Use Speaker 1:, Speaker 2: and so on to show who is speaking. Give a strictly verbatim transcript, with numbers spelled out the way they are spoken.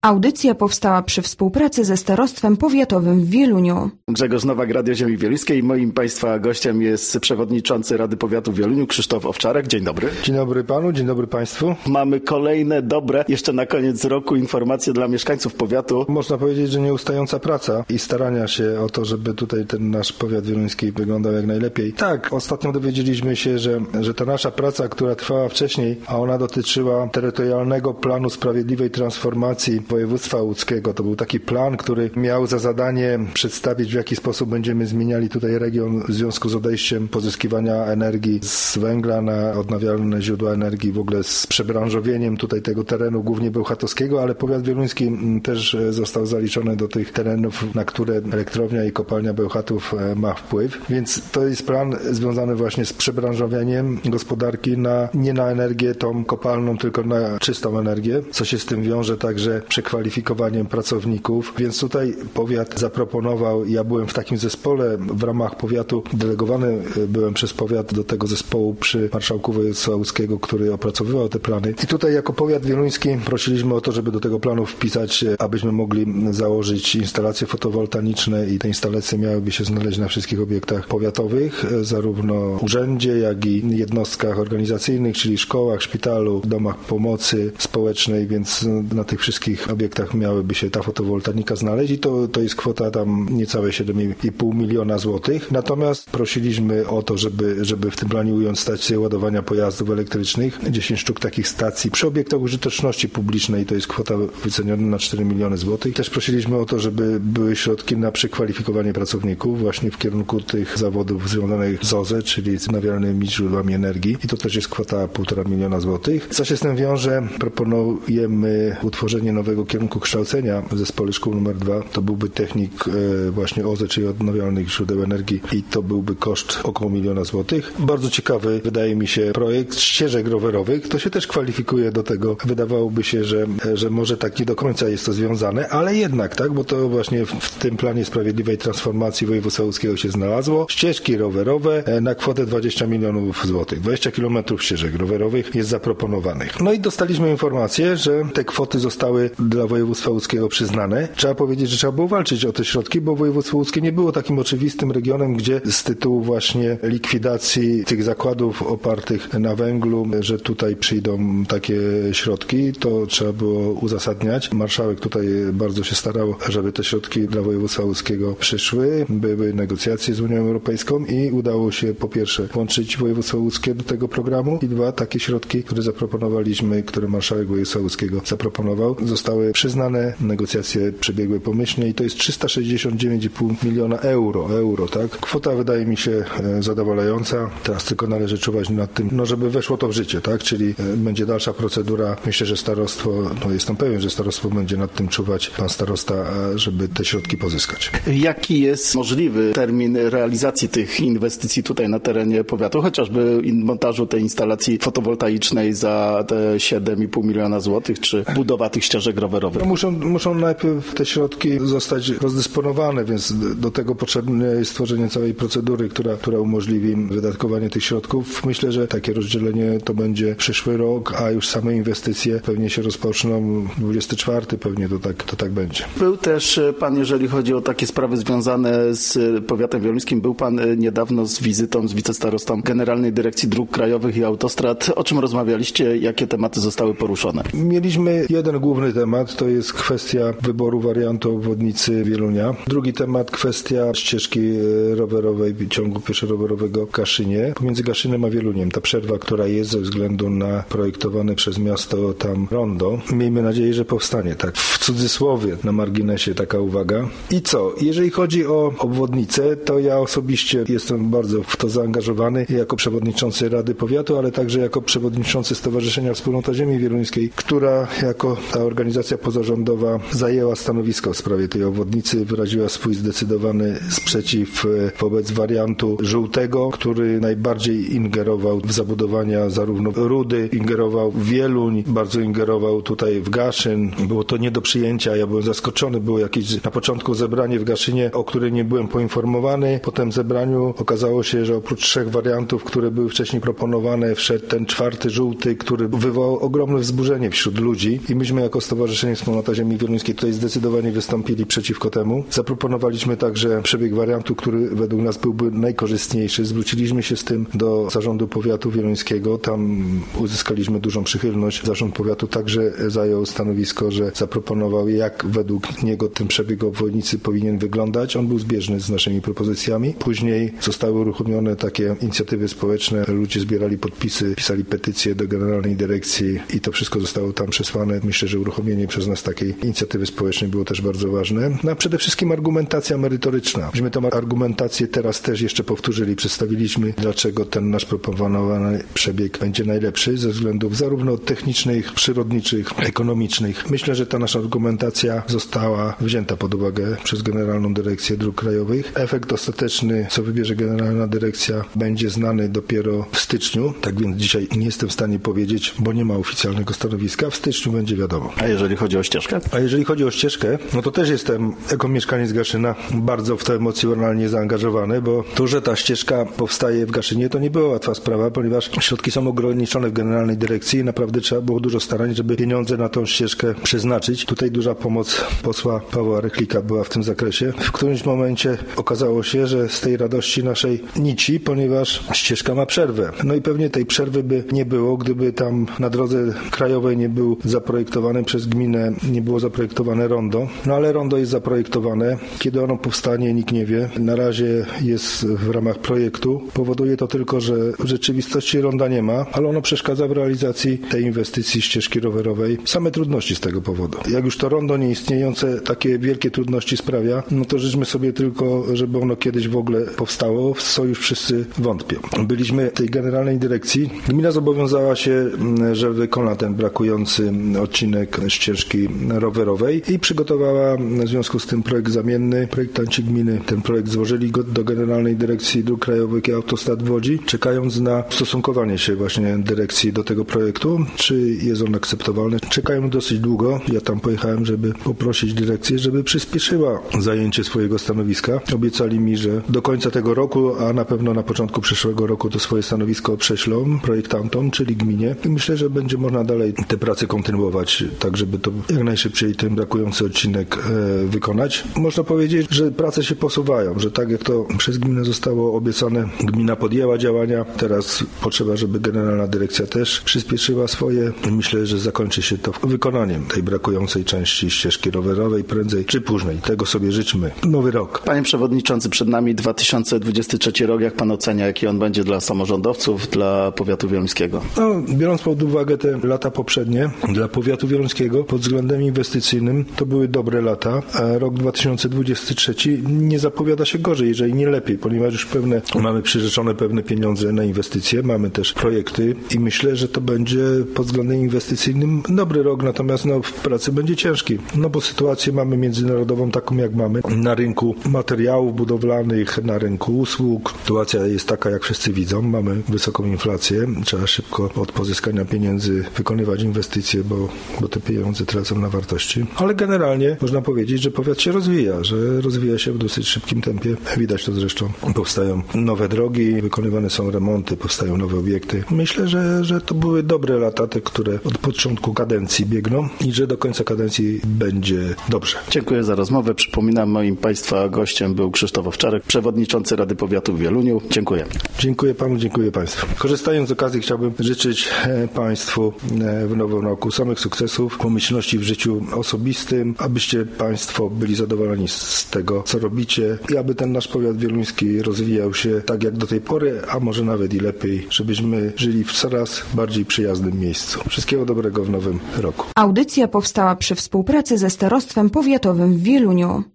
Speaker 1: Audycja powstała przy współpracy ze Starostwem Powiatowym w Wieluniu.
Speaker 2: Grzegorz Nowak, Radio Ziemi Wieluńskiej. Moim Państwa gościem jest przewodniczący Rady Powiatu w Wieluniu, Krzysztof Owczarek. Dzień dobry.
Speaker 3: Dzień dobry Panu, dzień dobry Państwu.
Speaker 2: Mamy kolejne dobre, jeszcze na koniec roku, informacje dla mieszkańców powiatu.
Speaker 3: Można powiedzieć, że nieustająca praca i starania się o to, żeby tutaj ten nasz powiat wieluński wyglądał jak najlepiej. Tak, ostatnio dowiedzieliśmy się, że, że ta nasza praca, która trwała wcześniej, a ona dotyczyła terytorialnego planu sprawiedliwej transformacji województwa łódzkiego. To był taki plan, który miał za zadanie przedstawić, w jaki sposób będziemy zmieniali tutaj region w związku z odejściem pozyskiwania energii z węgla na odnawialne źródła energii, w ogóle z przebranżowieniem tutaj tego terenu, głównie bełchatowskiego, ale powiat wieluński też został zaliczony do tych terenów, na które elektrownia i kopalnia Bełchatów ma wpływ. Więc to jest plan związany właśnie z przebranżowieniem gospodarki na, nie na energię tą kopalną, tylko na czystą energię, co się z tym wiąże także przekwalifikowaniem pracowników, więc tutaj powiat zaproponował, ja byłem w takim zespole w ramach powiatu, delegowany byłem przez powiat do tego zespołu przy marszałku województwa łódzkiego, który opracowywał te plany. I tutaj jako powiat wieluński prosiliśmy o to, żeby do tego planu wpisać, abyśmy mogli założyć instalacje fotowoltaiczne i te instalacje miałyby się znaleźć na wszystkich obiektach powiatowych, zarówno w urzędzie, jak i jednostkach organizacyjnych, czyli szkołach, szpitalu, domach pomocy społecznej, więc na tych wszystkich obiektach miałyby się ta fotowoltaika znaleźć i to, to jest kwota tam niecałe siedem i pół miliona złotych. Natomiast prosiliśmy o to, żeby, żeby w tym planie ująć stacje ładowania pojazdów elektrycznych, dziesięć sztuk takich stacji przy obiektach użyteczności publicznej, to jest kwota wyceniona na cztery miliony złotych. Też prosiliśmy o to, żeby były środki na przekwalifikowanie pracowników właśnie w kierunku tych zawodów związanych z O Z E, czyli z odnawialnymi źródłami energii i to też jest kwota półtora miliona złotych. Co się z tym wiąże? Proponujemy utworzenie nowego kierunku kształcenia w zespole szkół numer dwa. To byłby technik e, właśnie O Z E, czyli odnawialnych źródeł energii i to byłby koszt około miliona złotych. Bardzo ciekawy, wydaje mi się, projekt ścieżek rowerowych. To się też kwalifikuje do tego. Wydawałoby się, że, że może tak nie do końca jest to związane, ale jednak, tak, bo to właśnie w, w tym planie sprawiedliwej transformacji województwa łódzkiego się znalazło. Ścieżki rowerowe e, na kwotę dwadzieścia milionów złotych. dwadzieścia kilometrów ścieżek rowerowych jest zaproponowanych. No i dostaliśmy informację, że te kwoty zostały dla województwa łódzkiego przyznane. Trzeba powiedzieć, że trzeba było walczyć o te środki, bo województwo łódzkie nie było takim oczywistym regionem, gdzie z tytułu właśnie likwidacji tych zakładów opartych na węglu, że tutaj przyjdą takie środki, to trzeba było uzasadniać. Marszałek tutaj bardzo się starał, żeby te środki dla województwa łódzkiego przyszły. Były negocjacje z Unią Europejską i udało się po pierwsze włączyć województwo łódzkie do tego programu i dwa, takie środki, które zaproponowaliśmy, które marszałek województwa łódzkiego zaproponował, zostały przyznane, negocjacje przebiegły pomyślnie i to jest trzysta sześćdziesiąt dziewięć i pół miliona euro, euro, tak? Kwota wydaje mi się zadowalająca. Teraz tylko należy czuwać nad tym, no żeby weszło to w życie, tak? Czyli będzie dalsza procedura. Myślę, że starostwo, no jestem pewien, że starostwo będzie nad tym czuwać, pan starosta, żeby te środki pozyskać.
Speaker 2: Jaki jest możliwy termin realizacji tych inwestycji tutaj na terenie powiatu, chociażby montażu tej instalacji fotowoltaicznej za te siedem i pół miliona złotych, czy budowa tych ścieżek rowerowych?
Speaker 3: No muszą, muszą najpierw te środki zostać rozdysponowane, więc do tego potrzebne jest stworzenie całej procedury, która, która umożliwi wydatkowanie tych środków. Myślę, że takie rozdzielenie to będzie przyszły rok, a już same inwestycje pewnie się rozpoczną dwudziesty czwarty, pewnie to tak, to tak będzie.
Speaker 2: Był też pan, jeżeli chodzi o takie sprawy związane z powiatem wieluńskim, był pan niedawno z wizytą z wicestarostą Generalnej Dyrekcji Dróg Krajowych i Autostrad. O czym rozmawialiście? Jakie tematy zostały poruszone?
Speaker 3: Mieliśmy jeden główny temat, to jest kwestia wyboru wariantu obwodnicy Wielunia. Drugi temat, kwestia ścieżki rowerowej, ciągu pieszo-rowerowego w Gaszynie, pomiędzy Gaszynem a Wieluniem. Ta przerwa, która jest ze względu na projektowane przez miasto tam rondo. Miejmy nadzieję, że powstanie, tak w cudzysłowie, na marginesie taka uwaga. I co? Jeżeli chodzi o obwodnicę, to ja osobiście jestem bardzo w to zaangażowany jako przewodniczący Rady Powiatu, ale także jako przewodniczący Stowarzyszenia Wspólnota Ziemi Wieluńskiej, która jako ta organizacja pozarządowa zajęła stanowisko w sprawie tej obwodnicy, wyraziła swój zdecydowany sprzeciw wobec wariantu żółtego, który najbardziej ingerował w zabudowania zarówno Rudy, ingerował w Wieluń, bardzo ingerował tutaj w Gaszyn. Było to nie do przyjęcia, ja byłem zaskoczony, było jakieś na początku zebranie w Gaszynie, o którym nie byłem poinformowany. Po tym zebraniu okazało się, że oprócz trzech wariantów, które były wcześniej proponowane, wszedł ten czwarty żółty, który wywołał ogromne wzburzenie wśród ludzi i myśmy jako stowarzyszenie Stowarzyszeniem Wspólnota Ziemi Wieluńskiej tutaj zdecydowanie wystąpili przeciwko temu. Zaproponowaliśmy także przebieg wariantu, który według nas byłby najkorzystniejszy. Zwróciliśmy się z tym do Zarządu Powiatu Wieluńskiego. Tam uzyskaliśmy dużą przychylność. Zarząd Powiatu także zajął stanowisko, że zaproponował, jak według niego ten przebieg obwodnicy powinien wyglądać. On był zbieżny z naszymi propozycjami. Później zostały uruchomione takie inicjatywy społeczne. Ludzie zbierali podpisy, pisali petycje do Generalnej Dyrekcji i to wszystko zostało tam przesłane. Myślę, że uruchomienie przez nas takiej inicjatywy społecznej było też bardzo ważne. No a przede wszystkim argumentacja merytoryczna. Myśmy tę argumentację teraz też jeszcze powtórzyli. Przedstawiliśmy, dlaczego ten nasz proponowany przebieg będzie najlepszy ze względów zarówno technicznych, przyrodniczych, ekonomicznych. Myślę, że ta nasza argumentacja została wzięta pod uwagę przez Generalną Dyrekcję Dróg Krajowych. Efekt ostateczny, co wybierze Generalna Dyrekcja, będzie znany dopiero w styczniu. Tak więc dzisiaj nie jestem w stanie powiedzieć, bo nie ma oficjalnego stanowiska. W styczniu będzie wiadomo.
Speaker 2: A jeżeli chodzi o ścieżkę?
Speaker 3: A jeżeli chodzi o ścieżkę, no to też jestem, jako mieszkaniec Gaszyna, bardzo w to emocjonalnie zaangażowany, bo to, że ta ścieżka powstaje w Gaszynie, to nie była łatwa sprawa, ponieważ środki są ograniczone w Generalnej Dyrekcji i naprawdę trzeba było dużo starań, żeby pieniądze na tą ścieżkę przeznaczyć. Tutaj duża pomoc posła Pawła Rychlika była w tym zakresie. W którymś momencie okazało się, że z tej radości naszej nici, ponieważ ścieżka ma przerwę. No i pewnie tej przerwy by nie było, gdyby tam na drodze krajowej nie był zaprojektowany przez gminę, nie było zaprojektowane rondo. No ale rondo jest zaprojektowane. Kiedy ono powstanie, nikt nie wie. Na razie jest w ramach projektu. Powoduje to tylko, że w rzeczywistości ronda nie ma, ale ono przeszkadza w realizacji tej inwestycji ścieżki rowerowej. Same trudności z tego powodu. Jak już to rondo nieistniejące takie wielkie trudności sprawia, no to życzmy sobie tylko, żeby ono kiedyś w ogóle powstało, w co już wszyscy wątpią. Byliśmy w tej Generalnej Dyrekcji. Gmina zobowiązała się, że wykona ten brakujący odcinek ścieżki rowerowej i przygotowała w związku z tym projekt zamienny. Projektanci gminy ten projekt złożyli go do Generalnej Dyrekcji Dróg Krajowych i Autostrad w Łodzi, czekając na stosunkowanie się właśnie dyrekcji do tego projektu, czy jest on akceptowalny. Czekają dosyć długo. Ja tam pojechałem, żeby poprosić dyrekcję, żeby przyspieszyła zajęcie swojego stanowiska. Obiecali mi, że do końca tego roku, a na pewno na początku przyszłego roku to swoje stanowisko prześlą projektantom, czyli gminie. I myślę, że będzie można dalej te prace kontynuować, tak żeby to jak najszybciej ten brakujący odcinek e, wykonać. Można powiedzieć, że prace się posuwają, że tak jak to przez gminę zostało obiecane, gmina podjęła działania. Teraz potrzeba, żeby Generalna Dyrekcja też przyspieszyła swoje. Myślę, że zakończy się to wykonaniem tej brakującej części ścieżki rowerowej prędzej czy później. Tego sobie życzmy. Nowy rok.
Speaker 2: Panie Przewodniczący, przed nami dwa tysiące dwudziesty trzeci rok. Jak Pan ocenia, jaki on będzie dla samorządowców, dla powiatu wieluńskiego?
Speaker 3: No, biorąc pod uwagę te lata poprzednie, dla powiatu wieluńskiego pod względem inwestycyjnym to były dobre lata, a rok dwa tysiące dwudziesty trzeci nie zapowiada się gorzej, jeżeli nie lepiej, ponieważ już pewne, mamy przyrzeczone pewne pieniądze na inwestycje, mamy też projekty i myślę, że to będzie pod względem inwestycyjnym dobry rok, natomiast no, w pracy będzie ciężki, no bo sytuację mamy międzynarodową taką jak mamy na rynku materiałów budowlanych, na rynku usług. Sytuacja jest taka, jak wszyscy widzą, mamy wysoką inflację, trzeba szybko od pozyskania pieniędzy wykonywać inwestycje, bo, bo te pieniądze tracą na wartości, ale generalnie można powiedzieć, że powiat się rozwija, że rozwija się w dosyć szybkim tempie. Widać to zresztą. Powstają nowe drogi, wykonywane są remonty, powstają nowe obiekty. Myślę, że, że to były dobre lata, te, które od początku kadencji biegną i że do końca kadencji będzie dobrze.
Speaker 2: Dziękuję za rozmowę. Przypominam, moim Państwa gościem był Krzysztof Owczarek, przewodniczący Rady Powiatu w Wieluniu. Dziękuję.
Speaker 3: Dziękuję Panu, dziękuję Państwu. Korzystając z okazji chciałbym życzyć Państwu w nowym roku samych sukcesów, pomyślności w życiu osobistym, abyście Państwo byli zadowoleni z tego, co robicie i aby ten nasz powiat wieluński rozwijał się tak jak do tej pory, a może nawet i lepiej, żebyśmy żyli w coraz bardziej przyjaznym miejscu. Wszystkiego dobrego w nowym roku.
Speaker 1: Audycja powstała przy współpracy ze Starostwem Powiatowym w Wieluniu.